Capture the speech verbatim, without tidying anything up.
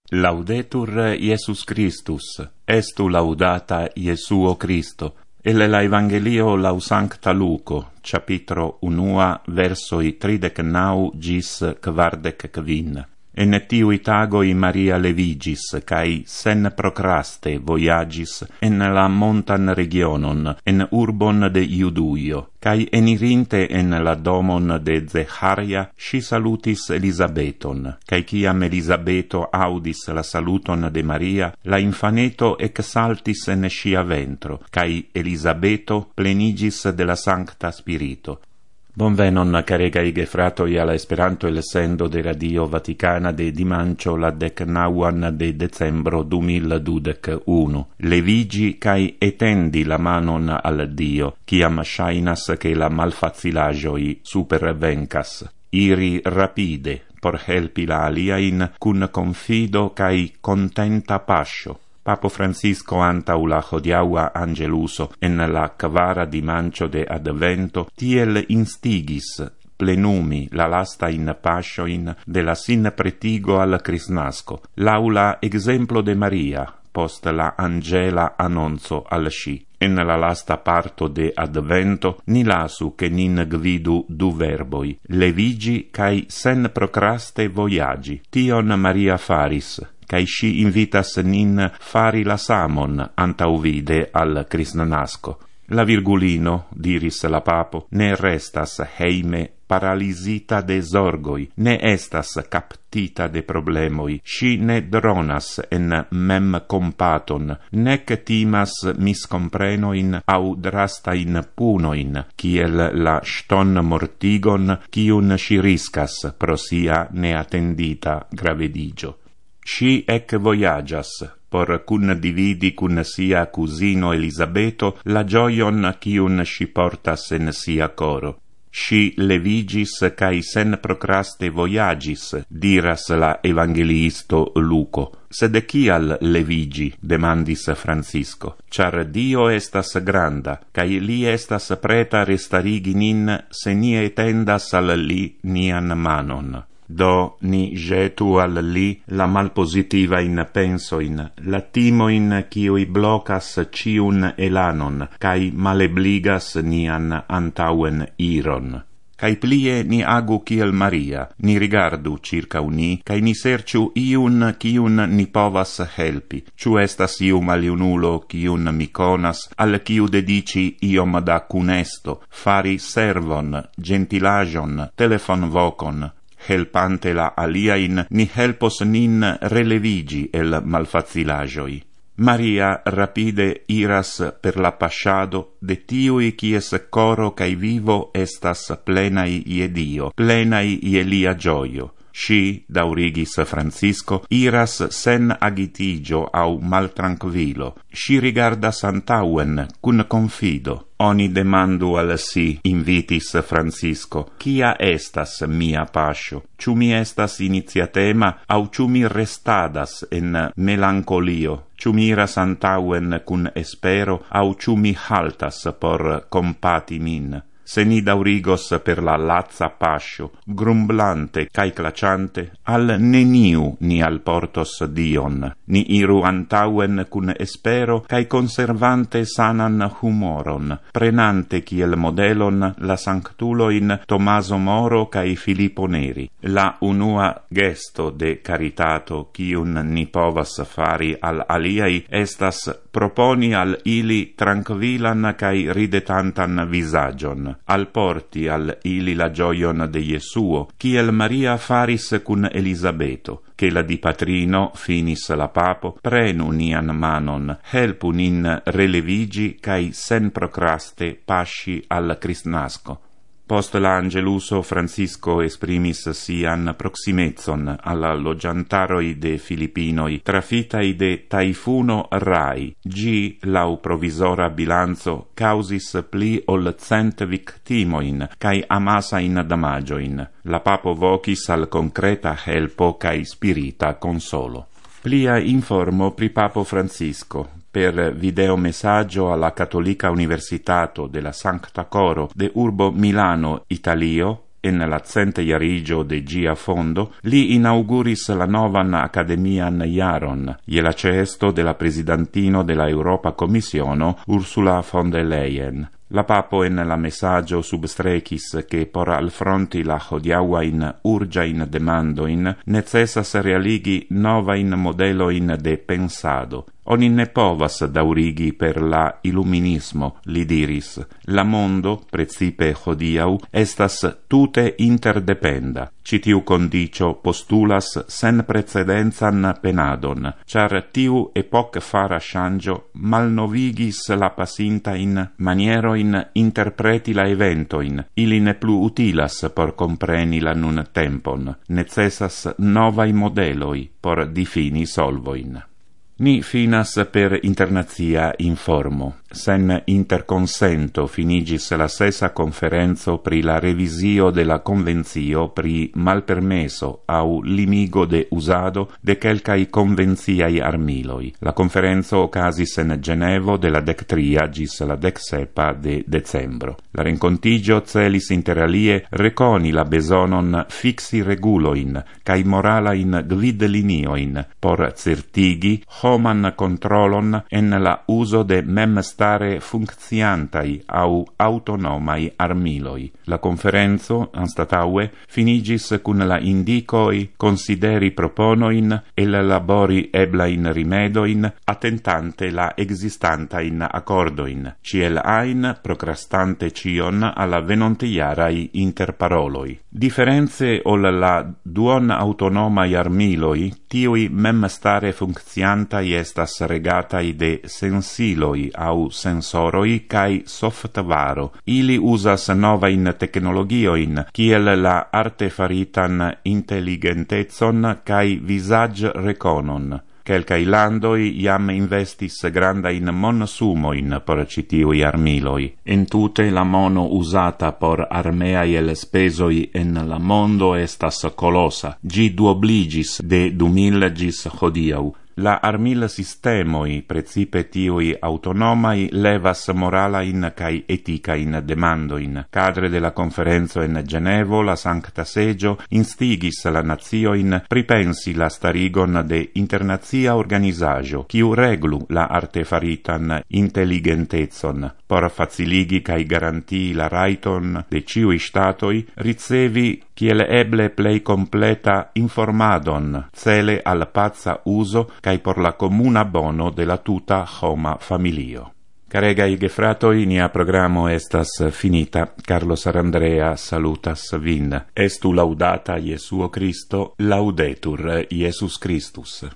Laudetur Iesus Christus, estu laudata Iesuo Christo. El la Evangelio lau Sancta Luco, capitro unua, versoi tridec nau gis quardec quin. En tiui tagoi Maria levigis, cae sen procraste voyagis en la montan regionon, en urbon de Iuduio, cae enirinte en la domon de Zecharia, si salutis Elisabeton, cae ciam Elisabeto audis la saluton de Maria, la infaneto exaltis en sia ventro, cae Elisabeto plenigis de la Sancta Spirito. Bonvenon, caregai gefratoi, alla Esperanto el sendo de Radio Vaticana de dimancio la decnauan de decembro du mil dudec unu. Levigi cae etendi la manon al Dio, ciam shainas che la malfacilagioi supervencas. Iri rapide, por helpi la aliain, cun confido cae contenta pascio. Papo Francisco antau la hodiaua Angeluso en la quara dimancio de Advento tiel instigis plenumi la lasta in passioin de la sin pretigo al Crisnasco, l'aula exemplo de Maria, post la angela annonzo al sci. En la lasta parto de Advento ni lasu che nin gvidu du verboi, levigi cae sen procraste voyagi. Tion Maria faris, cae si invitas nin fari la samon antauvide al Crisnasco. La Virgulino, diris la papo, ne restas heime paralisita de zorgoi, ne estas captita de problemoi, si ne dronas en mem compaton, nec timas miscomprenoin au drastain punoin, kiel la ston mortigon, kiun si riscas pro sia neatendita gravedigio. Si ec voyagas, por cun dividi cun sia cusino Elisabeto la gioion cium si portas en sia coro. Si levigis cae sen procraste voyagis, diras la evangeliisto Luco. Sed cial levigi? Demandis Francisco. Char Dio estas granda, cae li estas preta restarigi nin se ni etendas al li nian manon. Do ni jetu al li la malpositiva in pensoin, la timoin ciui blocas ciun elanon, cae malebligas nian antauen iron. Cae plie ni agu kiel Maria, ni rigardu circa uni, cae ni serciu iun ciun ni povas helpi. Ciu estas iu maliunulo ciun mi conas, al ciu dedici iom da cunesto, fari servon, gentilagion, telefon vocon, helpante la aliain, ni helpos nin relevigi el malfacilagioi. Maria rapide iras per la pasciado de tiui quies coro cae vivo estas plenai ie Dio, plenai ie lia gioio. Si, daurigis Francisco, iras sen agitigio au maltranquilo. Si rigardas antauen, cun confido. Oni demandu al si, invitis Francisco, cia estas mia pascio? Ciu mi estas initiatema, au ciu mi restadas en melancolio? Ciu mi iras antauen cun espero, au ciu mi haltas por compati min? Se ni daurigos per la lazza pascio, grumblante cae claciante, al neniu ni alportos Dion. Ni iru antauen cun espero, cae conservante sanan humoron, prenante kiel modelon la sanctuloin Tomaso Moro cae Filippo Neri. La unua gesto de caritato cium ni povas fari al aliai estas proponi al ili tranquillan cae ridetantan visagion. Alporti al ili la gioion de Iesuo, ciel Maria faris cun Elisabeto, che la dipatrino, finis la papo, prenu nian manon, helpu nin relevigi cae sen procraste pasci al Crisnasco. Post la Angeluso Francisco esprimis sian proximezzon alla logiantaroi de Filippinoi, trafitai de taifuno Rai. Gi, lau provisora bilanzo, causis pli ol cent victimoin, cae amasain damagioin. La papo vocis al concreta helpo cae spirita consolo. Plia informo pri Papo Francisco. Per video messaggio alla Cattolica Universitato della Sancta Coro de Urbo Milano, Italio, en la cente jarigio de gia fondo, li inauguris la novan academian jaron, je la ceesto de la presidentino de la Europa Commissiono Ursula von der Leyen. La papo en la messaggio substrecis che por alfronti la hodiauain urgiain demandoin necessas realigi novain modeloin de pensado. Oni ne povas daurigi per la illuminismo, li diris. La mondo, precipe hodiau, estas tute interdependa. Citiu condicio postulas sen precedenzan penadon, char tiu epoc fara changio malnovigis la pasinta in manieroin interpreti la eventoin, ili ne plu utilas por compreni la nun tempon, necessas novai modeloi por difini solvoin. Ni finas per internazia informo. Sen interconsento finigis la sesa conferenzo pri la revisio de la convenzio pri malpermeso au limigo de usado de quelcai convenziai armiloi. La conferenzo ocasis en Genevo de la dectria gis la decsepa de decembro. La rencontigio celis inter alie reconi la besonon fixi reguloin cae moralain gvidlinioin por certigi homan controlon en la uso de memstare funcciantai au autonomai armiloi. La conferenzo, anstataue, finigis cun la indicoi consideri proponoin e la labori eblain rimedoin attentante la existantain accordoin, ciel ain procrastante cion alla venontiarai interparoloi. Differenze ol la duon autonomai armiloi, tiui memstare funcciantai estas regatai de sensiloi au sensoroi cae softvaro. Ili usas novain technologioin, kiel la artefaritan intelligentezon cae visage reconon. Quelcai landoi iam investis grandain monsumoin por citiui armiloi. In tute la mono usata por armeai el spesoi en la mondo estas colosa, gi duobligis de du mil gis hodiau. La armil sistemoi, precipe tiui autonomai, levas moralain cae eticain demandoin. Cadre de la conferenzo en Genevo, la Sancta Segio instigis la nazioin pripensi la starigon de internazia organizagio, quiu reglu la artefaritan intelligentezon, por faciligi cae garantii la raiton de ciui statoi ricevi kiel eble plei completa informadon, cele al pazza uso cae por la comuna bono de la tuta homa familio. Caregai gefratoi, nia programo estas finita. Carlos Arandrea salutas vin. Estu laudata Iesuo Christo, laudetur Iesus Christus.